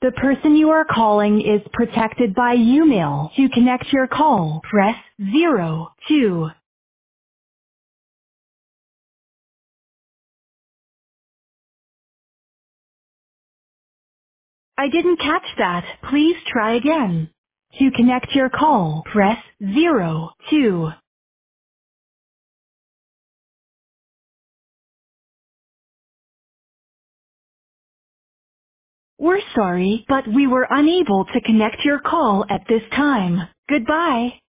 The person you are calling is protected by Umail. To connect your call, press 02. I didn't catch that. Please try again. To connect your call, press 02. We're sorry, but we were unable to connect your call at this time. Goodbye.